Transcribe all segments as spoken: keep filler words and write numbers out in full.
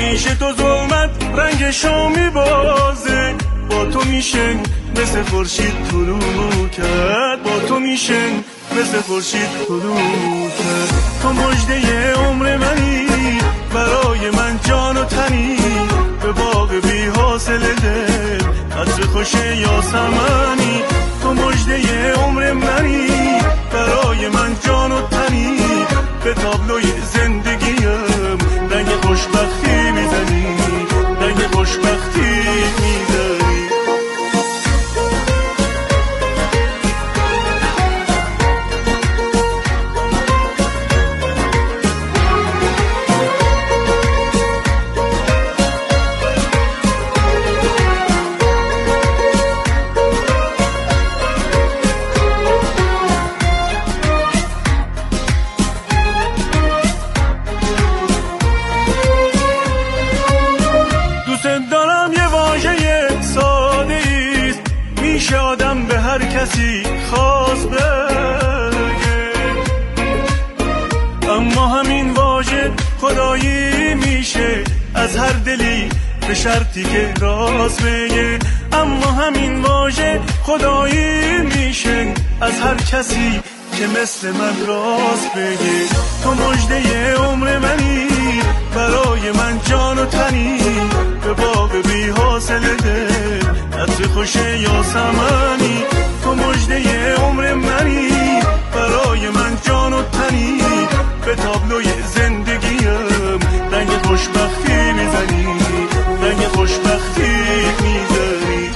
پیش تو ظلمت رنگشو میبازه، با تو میشه مثل خورشید طلوع کرد، با تو میشه مثل خورشید طلوع کرد. تو مژده عمر منی، برای من جان و تنی، به باغ بی حاصل دل عطر خوش یاسمنی. تو مژده عمر منی، برای من جان و تنی، به تابلوی زندگیم رنگ خوشبختی میزنی، رنگ خوشبختی میزنی. آدم به هر کسی خواست بگه، اما همین واژه خدایی میشه از هر دلی به شرطی که راست بگه. اما همین واژه خدایی میشه از هر کسی که مثل من راست بگه. تو مژده عمر منی، برای من جان و تنی، به باغ بی حاصل دل عطر خوش یاسمنی. تو مژده عمر منی، برای من جان و تنی، به تابلوی زندگیم رنگ خوشبختی میزنی، رنگ خوشبختی میزنی.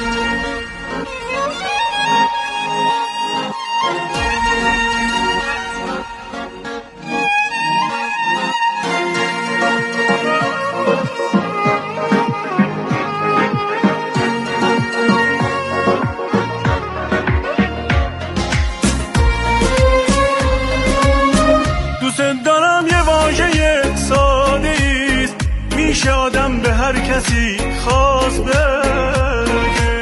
میشه آدم به هر کسی خواست بگه،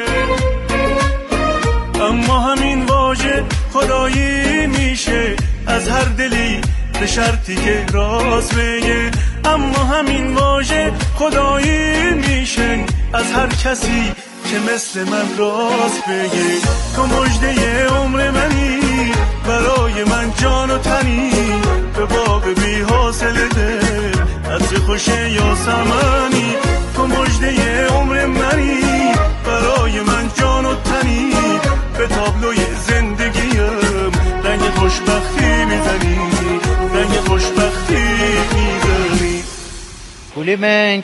اما همین واژه خدایی میشه از هر دلی به شرطی که راست بگه. اما همین واژه خدایی میشه از هر کسی که مثل من راست بگه. تو مژده عمر منی، برای من جان و تنی، به باغ بی حاصل دل عطر خوش یاسمنی. تو مژده عمر منی، برای من جان و تنی، به تابلوی زندگیم رنگ خوشبختی میزنی، رنگ خوشبختی میزنی. گل من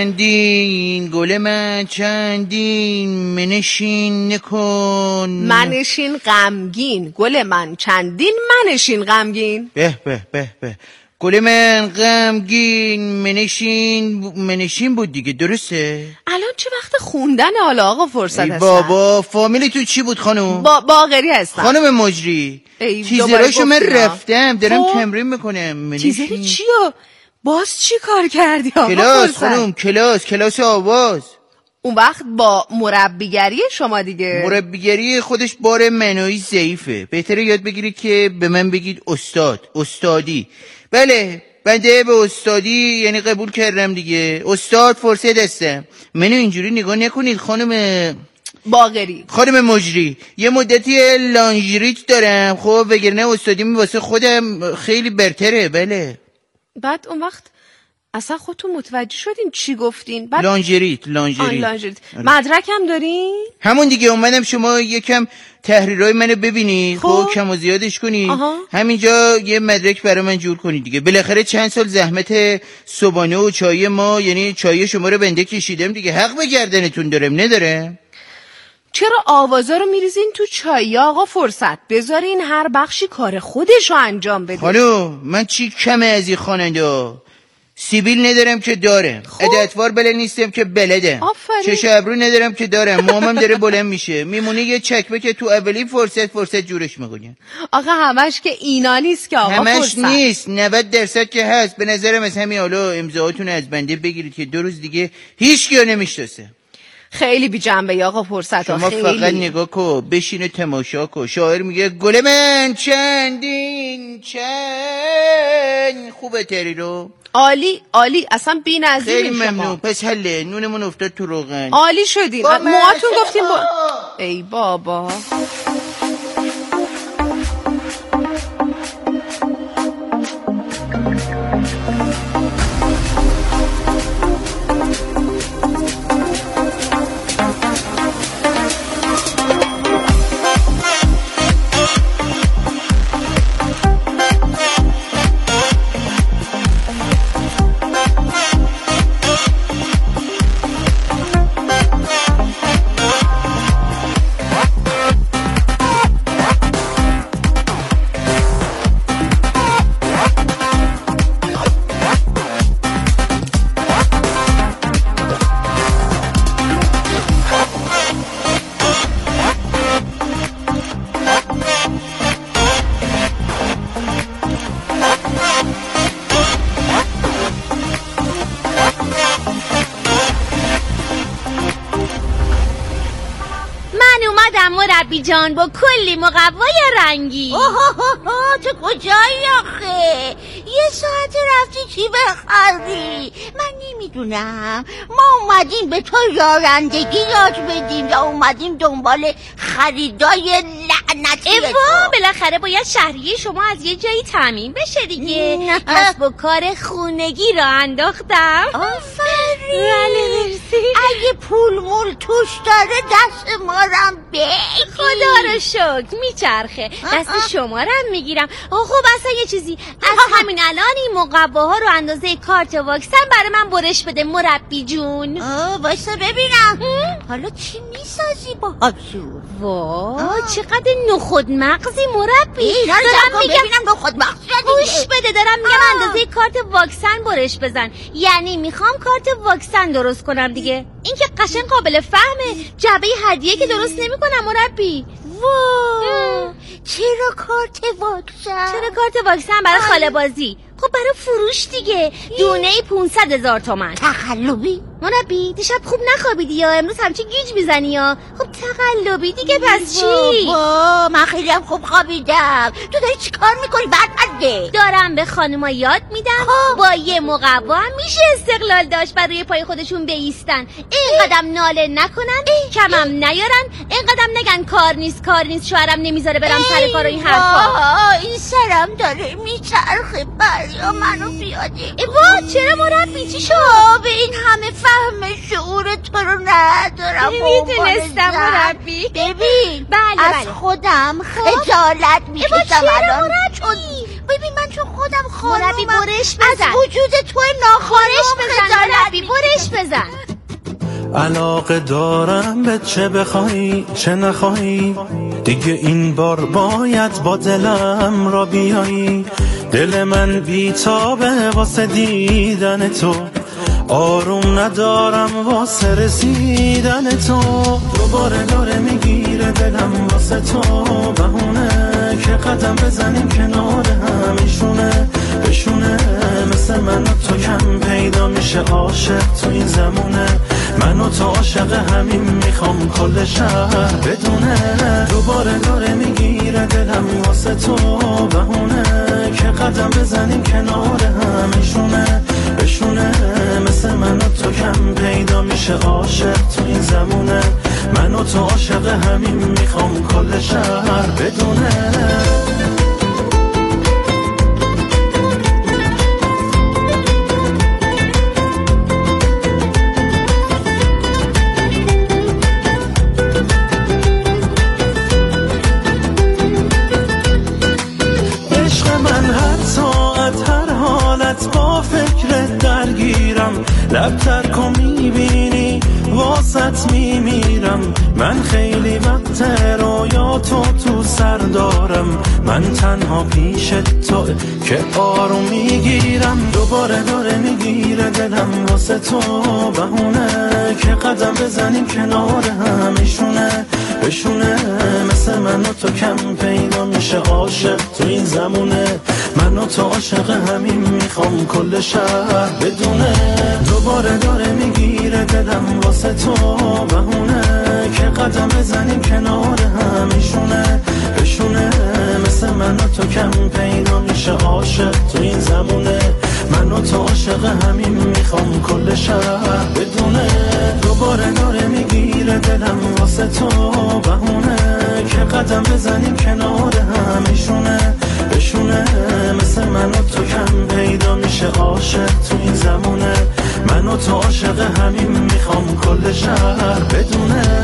چندین، گل من چندین، منشین نکن، منشین غمگین. گل من چندین، منشین غمگین. به به به به. گل من غمگین، منشین منشین بود دیگه، درسته؟ الان چه وقت خوندن حالا آقا فرصت هستن؟ بابا فامیلی تو چی بود خانم؟ با باقری هستم. خانم مجری تیزراشو من رفتم دارم تمرین میکنم. تیزری چیو؟ باز چی کار کردی آقا کلاس خانم، کلاس کلاس آواز. اون وقت با مربیگری شما دیگه. مربیگری خودش بار معنایی ضعیفه، بهتره یاد بگیرید که به من بگید استاد، استادی. بله بنده به استادی یعنی قبول کردم دیگه، استاد فرصت هستم. منو اینجوری نگاه نکنید خانم باقری. خانم مجری یه مدتی لانجریت دارم خب، وگرنه استادیم واسه خودم خیلی برتره. بله بعد اون وقت اصلا خودتون متوجه شدین چی گفتین؟ بعد لانجریت لانجریت, لانجریت. مدرک هم دارین؟ همون دیگه اومدم شما یکم تحریرای منو ببینید خب, خب کم و زیادش کنید. آها. همینجا یه مدرک برای من جور کنید دیگه. بالاخره چند سال زحمت صبحانه و چای ما، یعنی چای شما رو بنده کشیدم دیگه، حق به گردنتون دارم نداره؟ چرا آوازا رو میریزین تو چای آقا فرصت؟ بذارین هر بخشی کار خودشو انجام بده. خانم من چی کمه از این خواننده؟ سیبیل ندارم که دارم، ادتوار بلد نیستم که بلدم، چش ابرو ندارم که دارم، موامم داره بلند میشه، میمونه یه چکمه که تو اولی فرصت فرصت جورش میکنه. آقا همش که اینا نیست که آقا همش فرصت. نیست، نود درصد که هست. به نظرم از همین حالا امضاهاتون از بنده بگیرید که دو روز دیگه هیچ کیو نمیشناسه. خیلی بی جنبه آقا فرصت. شما خیلی. فقط نگاه کو، بشینه تماشا کو. شاعر میگه گل من چندین چند. خوبه تریرو؟ عالی عالی، اصلا بی نظیر. خیلی ممنون. پس حله، نونمون افتاد تو روغن. عالی شدین. موهاتون گفتیم با... ای بابا. مربی جان با کلی مقوای رنگی. اوه تو کجایی آخه؟ یه ساعت رفتی چی بخری؟ من نمیدونم. ما اومدیم به تو یارندگی یاد بدیم یا اومدیم دنبال خریدای لعنتی تو؟ ایوا بالاخره باید شهریه شما از یه جایی تامین بشه دیگه. پس با کار خونگی را انداختم. آفرین. بله مرسی. اگه پول مول توش داره دست ما رم بگی. خدا رو شکر میچرخه. دست شما رم میگیرم. خب اصلا یه چیزی از همین الان این مقواها رو اندازه کارت واکسن برای من برش بده مربی جون. واسه ببینم حالا چی میسازی با هاشون؟ وای چقدر نخود مغزی مربی. دارم میگم ببینم نخود مغزی. گوش بده دارم میگم اندازه کارت واکسن برش بزن. یعنی میخوام کارت واکسن درست کنم دیگه. این که قشنگ قابل فهمه. جعبه هدیه که درست نمیکنم مربی. وای چرا کارت واکسن؟ چرا کارت واکسن برای خاله بازی؟ خب برای فروش دیگه. دونه پونصد هزار تومن. تقلبی؟ مربی دیشب خوب نخوابیدی یا امروز همچین گیج میزنی یا؟ خب تقلبی دیگه پس چی؟ بابا من خیلی هم خوب خوابیدم. تو داری چی کار میکنی؟ برگرده. دارم به خانوما یاد میدم با یه مقوا هم میشه استقلال داشت و روی پای خودشون بایستن. اینقدرم ناله نکنن، کمم نیارن، اینقدرم نگن کار نیست کار نیست شوهرم نمیذاره برم سر کار و این حرفا. این سرم داره میچرخه. بریا منو بیادی. ایوا چرا مربی چی شد؟ به این همه فهم شعور تو رو ندارم. نمیتونستم مربی. ببین بله از بله. خودم خجالت میکشم الان. ببین من چون خودم مربی خانومم برش بزن. از وجود تو ناخانوم مربی برش بزن. علاقه دارم به چه بخوای چه نخوای، دیگه این بار باید با دلم را بیایی. دل من بیتابه واسه دیدن تو، آروم ندارم واسه رسیدن تو. دوباره داره میگیره دلم واسه تو بهونه که قدم بزنیم کنار همیشونه بشونه. مثل من و تو کم پیدا میشه عاشق تو این زمونه. من و تو عاشق همین میخوام کل شهر بدونه. دوباره داره میگیره دلم واسه تو بهونه که قدم بزنیم کنار همیشونه بشونه. مثل من و تو کم پیدا میشه عاشق تو این زمونه. من و تو عاشق همین میخوام کل شهر بدونه. با فکرت درگیرم، لبتر کن میبینی واسط میمیرم. من خیلی وقت رویا تو تو سر دارم. من تنها پیش تو که آروم میگیرم. دوباره داره میگیره دلم واسه تو بهونه که قدم بزنیم کنار همیشونه بشونه. مثل من و تو کم پیدا میشه عاشق تو این زمونه. من و تو عاشق همین میخوام کل شهر بدونه. دوباره داره میگیره دلم واسه تو قدم بزنیم کنار همیشونه بشونه مثل من و تو کم پیدا میشه عاشق تو این زمونه من و تو عاشق همین میخوام کل شهر بدونه دوباره داره میگیره دلم واسه تو بهونه که قدم بزنیم کنار همیشونه بشونه مثل من و تو کم پیدا میشه عاشق تو این زمونه من و تو عاشق همین میخوام کل شهر بدونه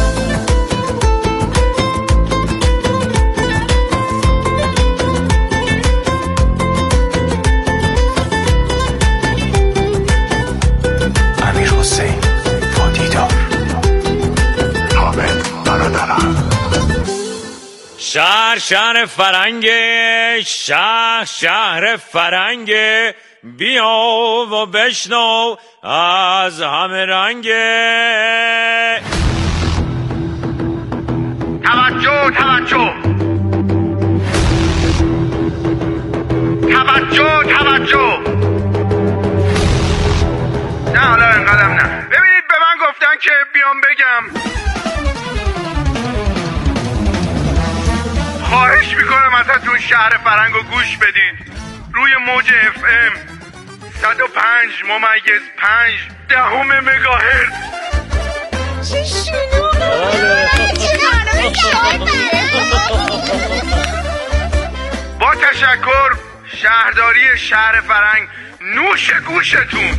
امیر حسین پادیدار حامد برادرم شهر شهر فرنگه شهر شهر فرنگه بیا و بشنو از همه رنگه توجه توجه توجه توجه نه حالا انقدرم نه ببینید به من گفتن که بیام بگم خواهش میکنم ازتون شهر فرنگو گوش بدید روی موج اف ام صد و پنج ممیز پنج دهم مگاهرتز. چه شنوه با تشکر شهرداری شهر فرنگ نوش گوشتون.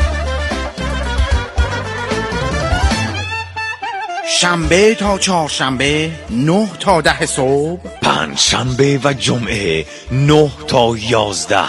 شنبه تا چهارشنبه نه تا ده صبح، پنج شنبه و جمعه نه تا یازده.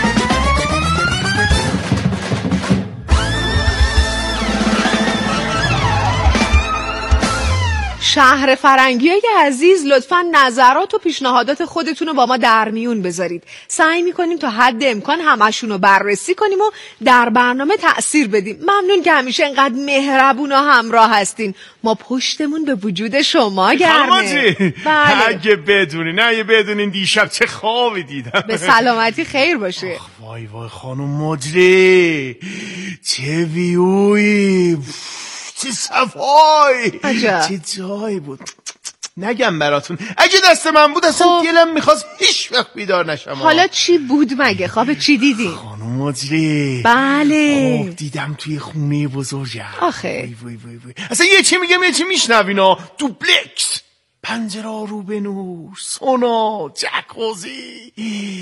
شهر فرنگیای عزیز، لطفاً نظرات و پیشنهادات خودتون رو با ما در میون بذارید. سعی میکنیم تا حد امکان همشون رو بررسی کنیم و در برنامه تأثیر بدیم. ممنون که همیشه انقدر مهربون و همراه هستین. ما پشتمون به وجود شما گرمه. بله. اگه بدونی نه اگه بدونین دیشب چه خوابی دیدم. به سلامتی خیر باشه. وای وای خانم مجری، چه ویوی، چه صفای، چه جایی بود. نگم براتون اگه دست من بود اصلا خب. دلم میخواست هیچ وقت بیدار نشم. حالا چی بود مگه؟ خواب چی دیدی؟ خانم مجری، بله آه دیدم توی خونه بزرگم. آخه وای وای وای وای. اصلا یه چی میگم یه چی میشنوینا. دوپلکس، پنجره رو به نور، سونا، جکوزی،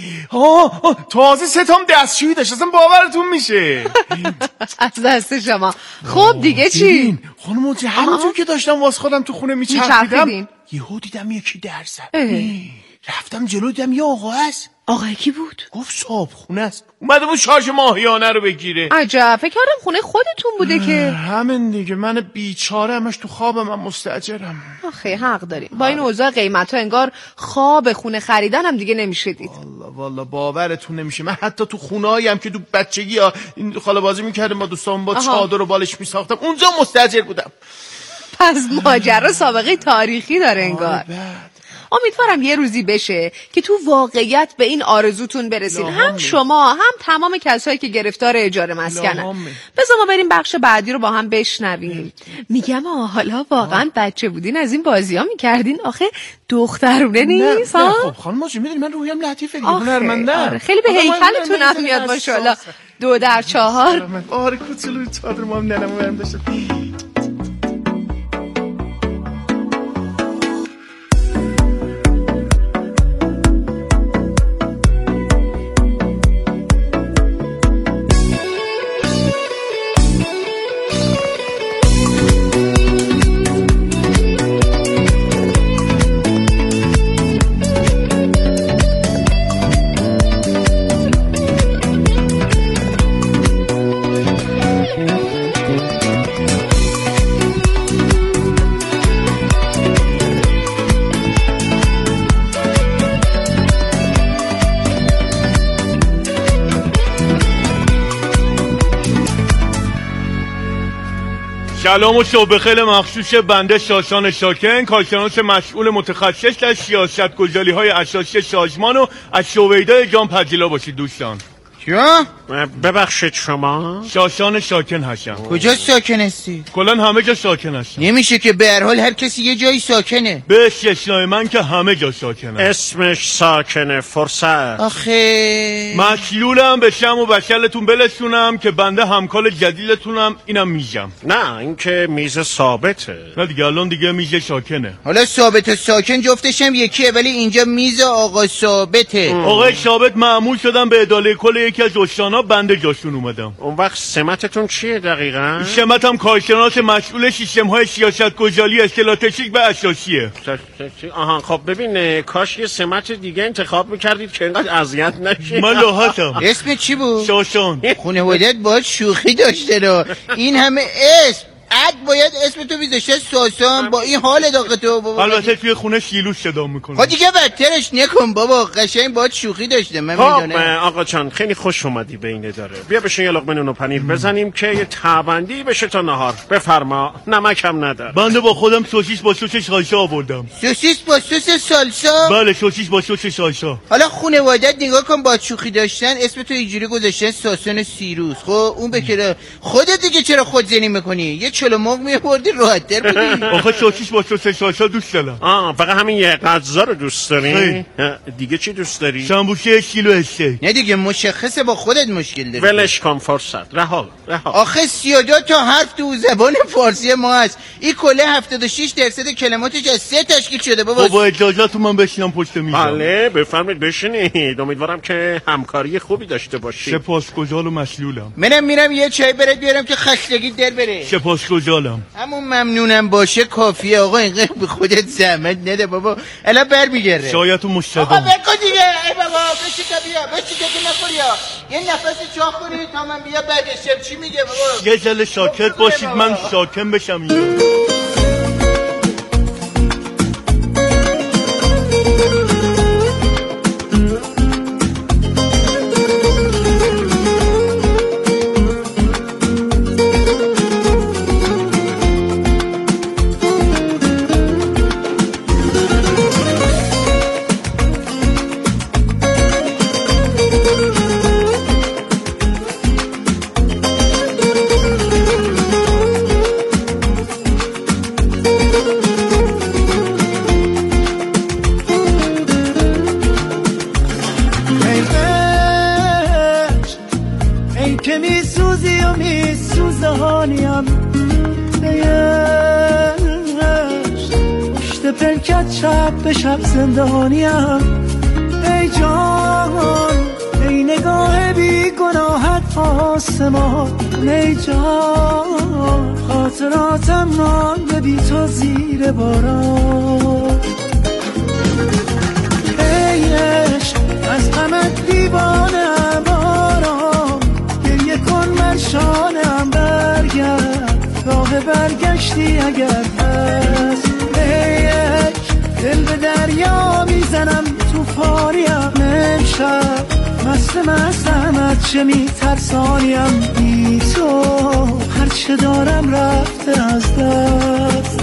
آه تازه ستام دستشویی داشت. اصلا باورتون میشه. از دست شما. خب دیگه چی؟ خانم موجی همونجور که داشتم واس خودم تو خونه میچرخیدم یهو دیدم یکی در زد. رفتم جلو دیدم یه آقا هست. آقا کی بود؟ گفت صاحب خونه است، اومده بود شارژ ماهیانه رو بگیره. عجب، فکر کردم خونه خودتون بوده که. همین دیگه، من بیچاره همش تو خوابم، من مستاجرم. آخه حق داریم، با این اوضاع قیمتا انگار خواب خونه خریدن هم دیگه نمیشه دید. والله والله باورتون نمیشه. من حتی تو خونه‌ایم که تو بچگی ها این خاله بازی میکردم با دوستام با چادر و بالش میساختم اونجا مستاجر بودم. پس ماجرا سابقه تاریخی داره انگار. امیدوارم یه روزی بشه که تو واقعیت به این آرزوتون برسین، هم شما هم تمام کسایی که گرفتار اجاره مسکنن. بذار ما بریم بخش بعدی رو با هم بشنویم. میگم حالا واقعا بچه بودین از این بازی‌ها میکردین؟ آخه دخترونه نیست ها؟ خب خانم موجی میدونی من روحیم لطیفه دیگه، هنرمندم. آره خیلی به هیکلتون هم میاد ماشاءالله. دو در چهار. آره کوچولو چادر ما هم ننمو برم داشتم. سلام و شب بخیر مخصوص بنده شاشان شاکن، کارشناس مسئول متخصص در سیاست گذاری های اساسی سازمان و از شویدای جان پذیرا باشید دوستان. چرا؟ ببخشید شما؟ شاشان شاکن هستم. کجا ساکن هستی؟ کلن همه جا ساکن هستم. نمیشه که به هر حال هر کسی یه جایی ساکنه. به استثنای من که همه جا ساکنم. اسمش ساکنه فرصت. آخه مشلولم بشم و بشلتون بلسونم که بنده همکال جدیدتونم اینم میزم. نه این که میز ثابته. نه دیگه الان دیگه میز ساکنه. حالا ثابت و ساکن جفتشم یکیه ولی اینجا میز آقا ثابته. آقا ثابت معمول شدم به اداره کل یکی از استانا بنده جاشون اومدم. اون وقت سمتتون چیه دقیقاً؟ سمتم کارشناس مسئول سیستم های سیاست گذاری استراتژیک و اساسیه. آها خب ببین کاش یه سمت دیگه انتخاب میکردید که اینقدر اذیت نشید. من راحتم. اسم چی بود؟ شاشان. خانواده‌ات باید شوخی داشته را. این همه اسم اد باید اسم تو بیذاشه ساسان با این حال داغ تو بابا. البته توی خونه شیلوش صدا میکنه. خب دیگه بدترش نکن بابا، قشنگ باید شوخی داشته من میدونم. آقا جان خیلی خوش اومدی به این اداره. بیا بشین یه لقمه نون و پنیر بزنیم که یه تبندی بشه تا نهار. بفرما نمکم ندار. بنده با خودم سوسیس با سس سالسا آوردم. سوسیس با سس سالسا؟ بله سوسیس با سس سالسا. حالا خانواده‌ات نگاه کن با شوخی داشتن اسم تو اینجوری گذاشتن ساسون سیروس. خب اون بکره خودت دیگه چرا خودزنی میکنی؟ یه چلو مرغ می‌آوردی راحت‌تر بودی. آخه سوسیس با سس سالسا دوست دارم. آه فقط همین یه غذا رو دوست داری؟ دیگه چی دوست داری؟ سمبوسه کیلو استیک. نه دیگه مشخصه با خودت مشکل داری. ولش کن فرصت. رها رها. آخه سی و دو تا حرف تو زبان فارسی ما هست. این کله هفتاد و شش درصد کلماتش از سه تشکیل شده بابا. با اجازهتون من بشینم پشت میز. بله بفرمایید بشینید. امیدوارم که همکاری خوبی داشته باشید. سپاسگزار و مشلولم. منم میرم یه چای برات بیارم که خستگی در بره. سپاسگزارم. همون ممنونم باشه کافیه آقا، اینقدر به خودت زحمت نده بابا. الان برمیگره. شایدتون مشتاقم. آقا برکن دیگه. ای بابا بشی تا بیا. بشی که نخوری ها. یه نفس چاق کنی تا من بیا بعدش چی میگه بابا. یه ذره ساکت باشید من ساکن بشم اینجا. شب شب زندانیم ای جان ای نگاه بی گناهت آسمان ای جان خاطراتم مانده بی تو زیر باران ای عشق از غمت دیوانم آرام گریه کن مرشانم برگرد راه برگشتی اگر هست ای عشق دل به دریا میزنم توفانیم امشب مست مستم از چه میترسانیم بی تو هرچه دارم رفته از دست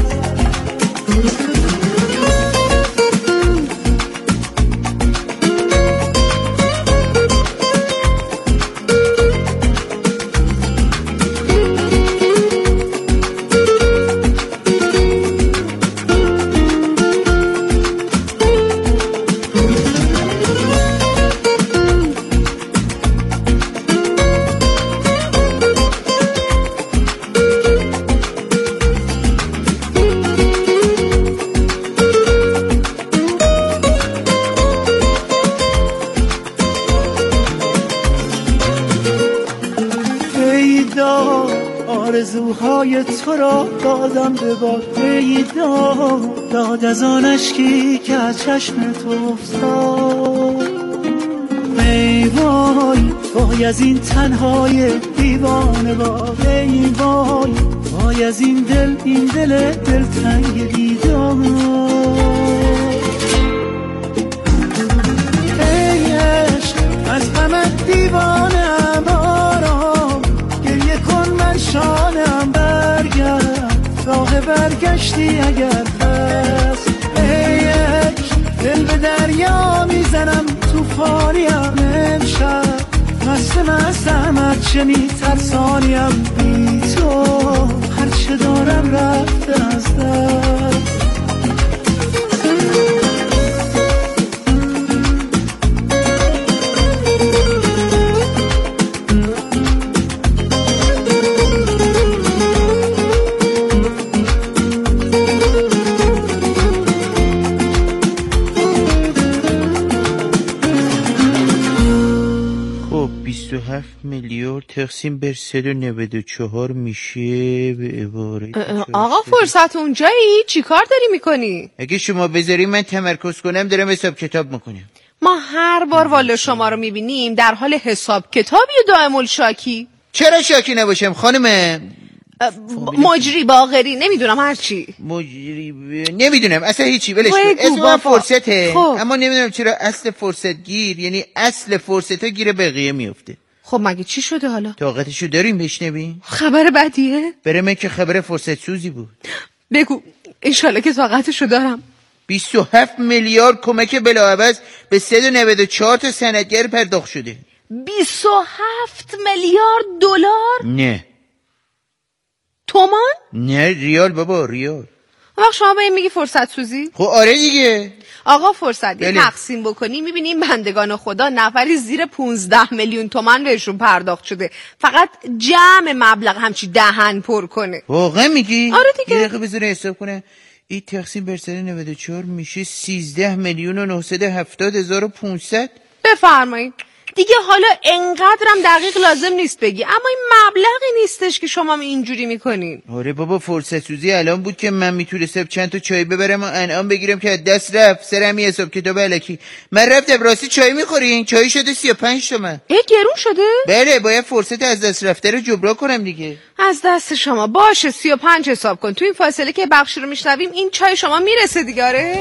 آرزوهای تو را دادم به باد ای داد داد از آن اشکی که از چشم تو افتاد ای وای وای از این تنهای دیوانه باد ای وای وای از این دل این دل دلتنگ دیدار ای عشق از غمت دیوانم آرام گریه کن من شانم برگرد راه برگشتی اگر هست ای عشق دل به دریا میزنم توفانیم امشب مست وقت مستم چه میترسانیم بی تو، هرچه دارم رفته از دست. بیست و هفت میلیارد تقسیم بر صد و نود و چهار میشه به عبارت آقا فرصت اونجایی چی کار داری میکنی؟ اگه شما بذاری من تمرکز کنم دارم حساب کتاب میکنم. ما هر بار والا شما رو میبینیم در حال حساب کتابی و دائم الشاکی. چرا شاکی نباشم خانم مجری باقری نمیدونم هرچی مجری ب... نمیدونم اصلا هیچی ولش کن. اسم من فرصته خب. اما نمیدونم چرا اصل فرصت گیر یعنی اصل فرصت ها گیر بقیه میفته. خب مگه چی شده حالا؟ طاقتشو داریم بشنویم؟ خبر بدیه؟ برای من که خبر فرصت سوزی بود. بگو انشالله که طاقتشو دارم. بیست و هفت میلیارد کمک بلاعوض به صد و نود و چهار تا صنعتگر پرداخت شده. بیست و هفت میلیارد دلار؟ نه تومان؟ نه ریال بابا ریال. وقت شما به این میگی فرصت سوزی؟ خب آره دیگه. آقا فرصت دی تقسیم بکنی میبینیم بندگان خدا نفری زیر پونزده میلیون تومان بهشون پرداخت شده. فقط جمع مبلغ همچی دهن پر کنه. واقعا میگی؟ آره دیگه. یه دقیقه بذاره حساب کنه. این تقسیم بر صد و نود و چهار میشه سیزده میلیون و نهصد و هفتاد هزار و پانصد. بفرمایید. دیگه حالا انقدرم دقیق لازم نیست بگی اما این مبلغی نیستش که شما اینجوری میکنین. آره بابا فرصت سوزی الان بود که من میتونستم چند تا چای ببرم و انعام بگیرم که دست رفت سرمی حساب کتاب الکی. من رفتم راستی چای میخورین؟ چای شده سی و پنج تومن. ای گرون شده؟ بله باید فرصت از دست رفته رو جبران کنم دیگه. از دست شما باشه سی و پنج حساب کن. تو این فاصله که بخشی رو میشنویم این چای شما میرسه دیگه. آره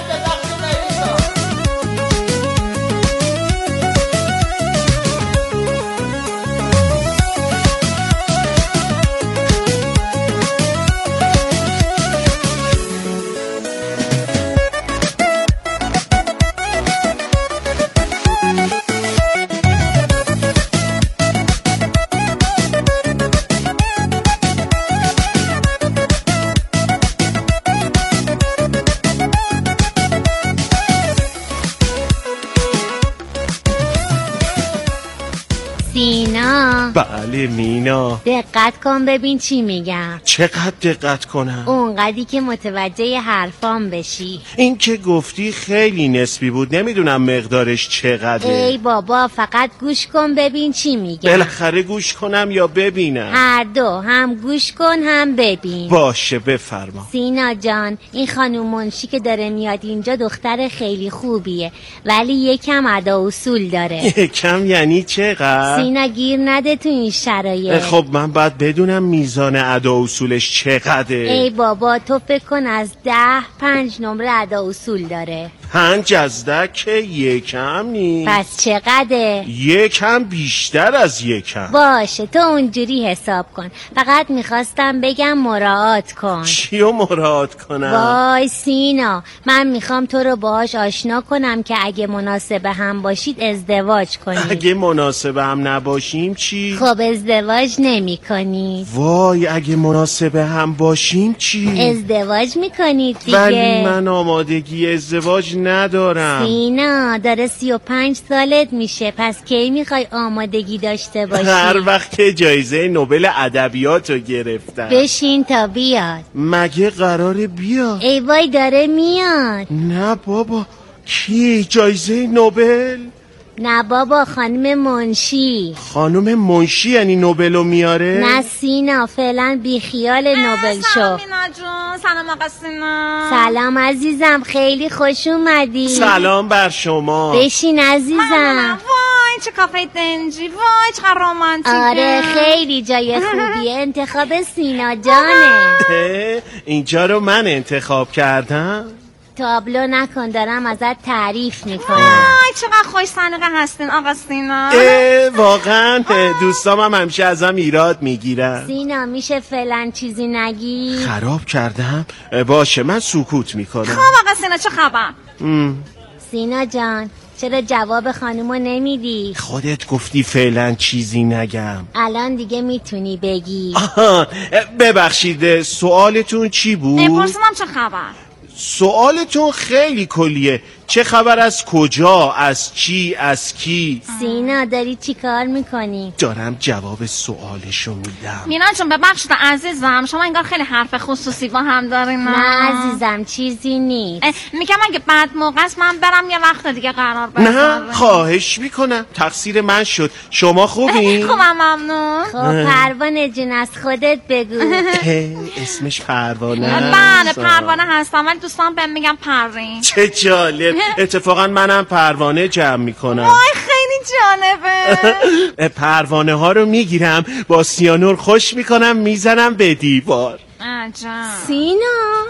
سینا. بله مینا. دقت کن ببین چی میگم. چقدر دقت کنم؟ اونقدی که متوجه حرفام بشی. این که گفتی خیلی نسبی بود نمیدونم مقدارش چقدره. ای بابا فقط گوش کن ببین چی میگم. بالاخره گوش کنم یا ببینم؟ هر دو هم گوش کن هم ببین. باشه بفرما. سینا جان این خانوم منشی که داره میاد اینجا دختر خیلی خوبیه ولی یکم ادا اصول داره. یکم یعنی چقدر؟ سینا گیر نده تو این شرایط. خب من باید بدونم میزان ادا اصولش چقدره. ای بابا تو فکر کن از ده پنج نمره ادا اصول داره. پنج از ده که یکم نیست. پس چقدره؟ یکم بیشتر از یکم. باشه تو اونجوری حساب کن. فقط میخواستم بگم مراعات کن. چیو مراعات کنم؟ وای سینا من میخوام تو رو باهاش آشنا کنم که اگه مناسب هم باشید ازدواج کنید. اگه مناسب هم نباشیم چی؟ خب ازدواج نمی کنید. وای اگه مناسب هم باشیم چی؟ ازدواج میکنید دیگه. ولی من آمادگی ازدواج ندارم. سینا داره سی و پنج سالت میشه پس کی میخوای آمادگی داشته باشی؟ هر وقت که جایزه نوبل ادبیات رو گرفتم. بشین تا بیاد. مگه قراره بیاد؟ ای وای داره میاد. نه بابا کی جایزه نوبل؟ نه بابا خانم منشی. خانم منشی یعنی نوبلو میاره؟ نه سینا فعلا بی خیال نوبل شو. سلام مینا جون. سلام آقا سینا. سلام عزیزم خیلی خوش اومدی. سلام بر شما. بشین عزیزم. وای چه کافه دنجی. وای چه رومانتیکه. آره خیلی جای خوبیه. انتخاب سینا جانه. اینجا رو من انتخاب کردم. تابلو نکن دارم ازت تعریف میکنم. وای چقدر خوش سلیقه هستین آقا سینا. واقعا دوستام هم همیشه ازم ایراد میگیرن. سینا میشه فعلا چیزی نگی؟ خراب کردم؟ باشه من سکوت میکنم. خب آقا سینا چه خبر؟ سینا جان چرا جواب خانومو نمیدی؟ خودت گفتی فعلا چیزی نگم. الان دیگه میتونی بگی. آها ببخشید سوالتون چی بود؟ نپرسیدم چه خبر. سوالتون خیلی کلیه. چه خبر از کجا؟ از چی؟ از کی؟ سینا داری چی کار میکنی؟ دارم جواب سوالشو میدم. مینا جون ببخشید عزیزم، شما انگار خیلی حرف خصوصی با هم دارین. نه عزیزم چیزی نیست. میگم اگه بعد موقع است من برم یه وقت دیگه قرار بذارم. نه خواهش میکنم، تقصیر من شد. شما خوبی؟ خوبم ممنون. خب پروانه جون از خودت بگو. اسمش پروانه؟ بله پروانه هستم ولی دوستان بهم میگم پرین. چه جالب. اتفاقا منم پروانه جمع میکنم. وای خیلی جالبه. پروانه ها رو میگیرم با سیانور خوش میکنم میزنم به دیوار. عجب. سینا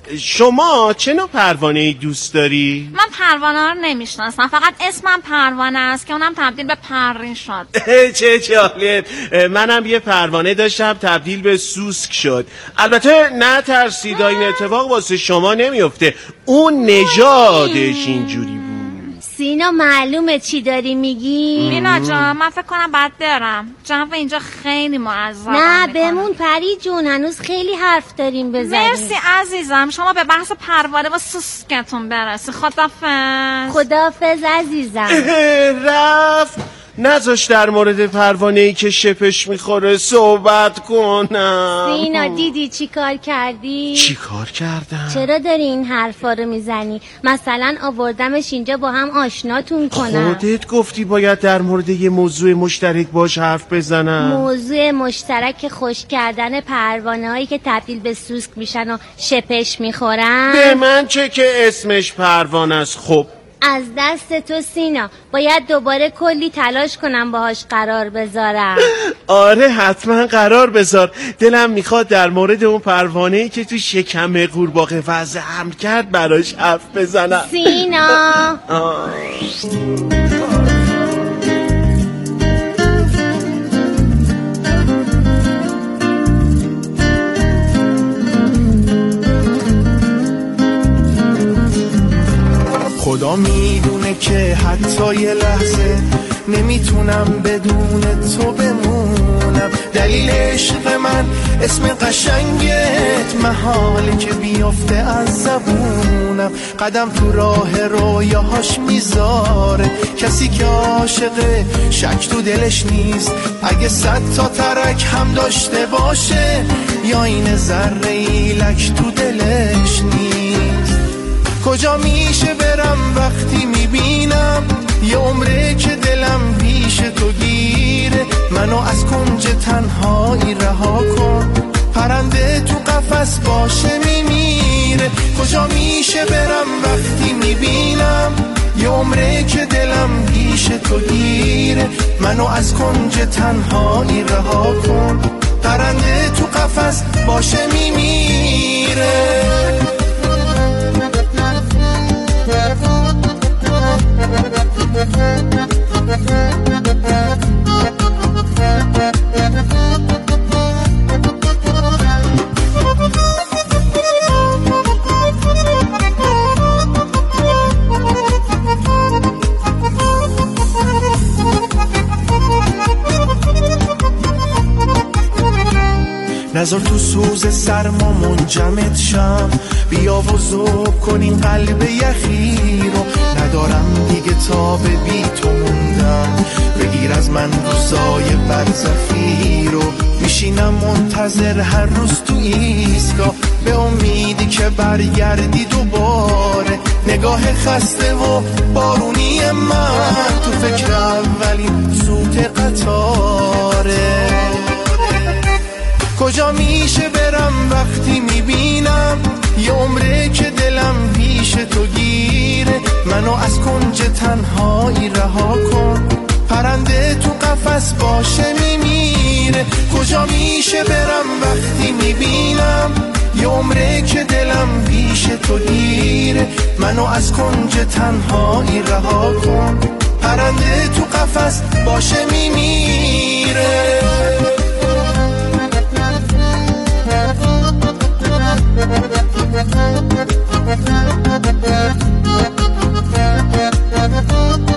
شما چه نوع پروانه ای دوست داری؟ من پروانه رو نمیشناسم، فقط اسمم پروانه است که اونم تبدیل به پرین شد. چه جالب. منم یه پروانه داشتم تبدیل به سوسک شد. البته نه ترسید این اتفاق واسه شما نمیفته، اون نژادش اینجوری بود. سینا معلومه چی داری میگی؟ مینا جان من فکر کنم باید برم، جو اینجا خیلی معذب. نه بمون پری جون، هنوز خیلی حرف داریم بزنیم. مرسی عزیزم، شما به بحث پروانه و سوسکتون برسی. خدافظ. خدافظ عزیزم. رفت نذاش در مورد پروانه ای که شپش میخوره صحبت کنم. سینا دیدی چی کار کردی؟ چی کار کردم؟ چرا داری این حرفا رو میزنی؟ مثلا آوردمش اینجا با هم آشناتون کنم. خودت گفتی باید در مورد یه موضوع مشترک باش حرف بزنم. موضوع مشترک خوش کردن پروانه هایی که تبدیل به سوسک میشن و شپش میخورن. به من چه که اسمش پروانه است. خب از دست تو سینا، باید دوباره کلی تلاش کنم باهاش قرار بذارم. آره حتما قرار بذار. دلم میخواد در مورد اون پروانه‌ای که تو شکم قورباغه وضع حمل کرد براش حرف بزنم. سینا خدا میدونه که حتی یه لحظه نمیتونم بدون تو بمونم. دلیل عشق من اسم قشنگت محاله که بیافته از زبونم. قدم تو راه رویاهاش میذاره کسی که عاشقه، شک تو دلش نیست. اگه صد تا ترک هم داشته باشه یا این ذره ایلک تو دلش نیست. کجا میشه برم وقتی میبینم یه عمره که دلم پیش تو گیره. منو از کنج تنهایی رها کن، پرنده تو قفس باشه میمیره. کجا میشه برم وقتی میبینم یه عمره که دلم پیش تو گیره. منو از کنج تنهایی رها کن، پرنده تو قفس باشه میمیره. نذار تو سوز سرما منجمد شم، بیا و ذوب کنین قلب یخی رو. ندارم دیگه تا به بی تو موندم، بگیر از من روزای برزخی رو. میشینم منتظر هر روز تو ایستگاه به امیدی که برگردی دوباره. نگاه خسته و بارونی من تو فکر اولین سوت قطاره. کجا میشه برم وقتی میبینم یه عمره که دلم پیش تو گیره. منو از کنج تنهایی رها کن، پرنده تو قفس باشه میمیره. کجا میشه برم وقتی میبینم یه عمره که دلم پیش تو گیره. منو از کنج تنهایی رها کن، پرنده تو قفس باشه میمیره.